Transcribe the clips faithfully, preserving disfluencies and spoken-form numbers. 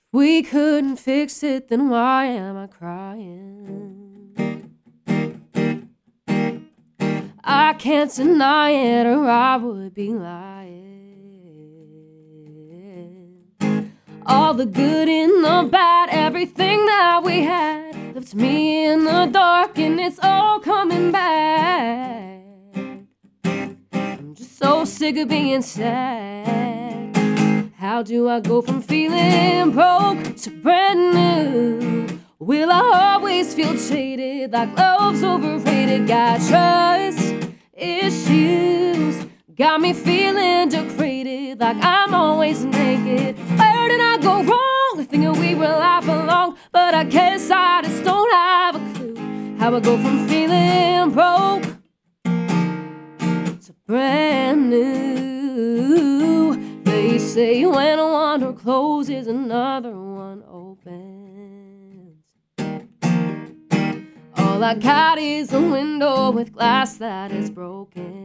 we couldn't fix it, then why am I crying? I can't deny it, or I would be lying. All the good and the bad, everything that we had, left me in the dark, and it's all coming back. I'm just so sick of being sad. How do I go from feeling broke to brand new? Will I always feel jaded, like love's overrated? Got trust issues, got me feeling degraded, like I'm always naked. Where did I go wrong? Thinking we were laughing along, but I guess I just don't have a clue how I go from feeling broke to brand new. They say when one door closes, another one opens. All I got is a window with glass that is broken.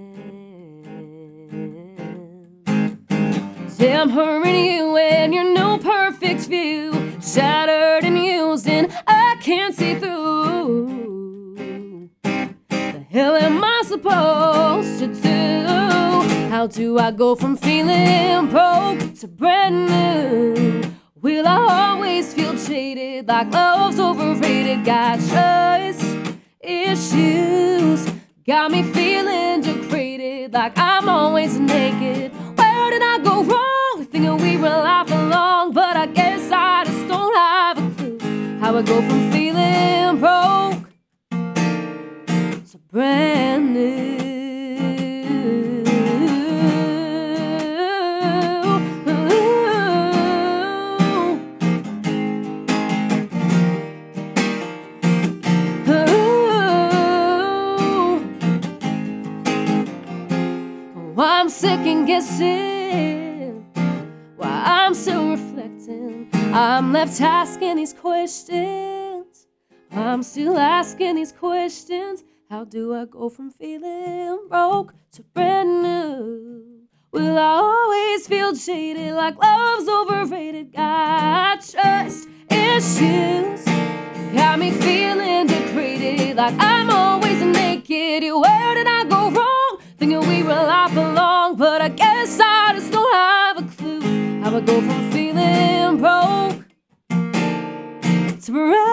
Damn her and you and your no perfect view, shattered and used and I can't see through. The hell am I supposed to do? How do I go from feeling broke to brand new? Will I always feel jaded, like love's overrated? Got trust issues, got me feeling degraded, like I'm always naked. Where did I go wrong? Thinking we were laughing along, but I guess I just don't have a clue how I go from feeling broke to brand new. I'm second guessing, while I'm still reflecting. I'm left asking these questions. I'm still asking these questions. How do I go from feeling broke to brand new? Will I always feel jaded, like love's overrated? Got trust issues, got me feeling degraded, like I'm always naked. Where did I go wrong? Thinking we were laughing along, but I guess I just don't have a clue how I go from feeling broke to brand